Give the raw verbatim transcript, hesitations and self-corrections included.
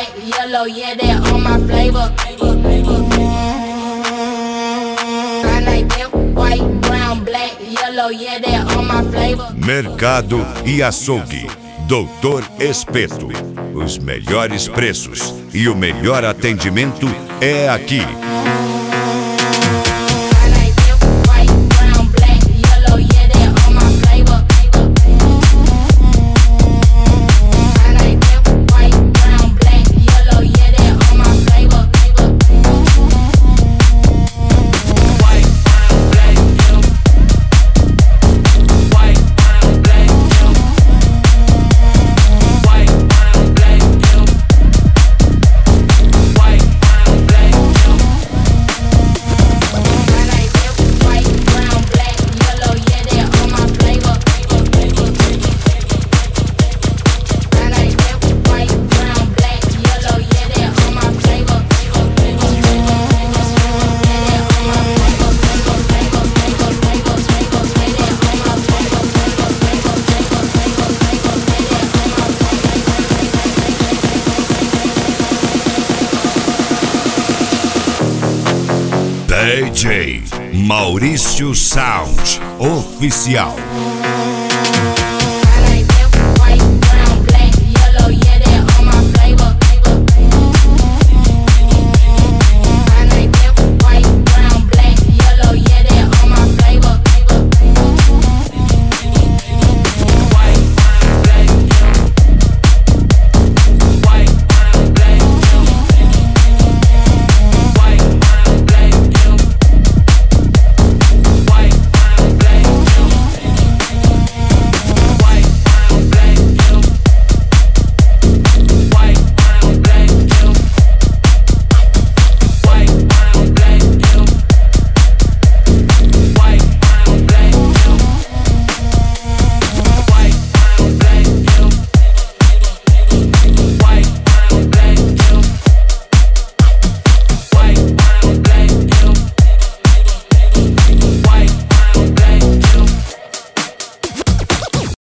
black, yellow, yeah, that all my flavor. I like them white, brown, black, yellow, yeah, that all my flavor. Mercado e Açougue, Doutor Espeto. Os melhores preços e o melhor atendimento é aqui. D J Maurício Sound Oficial.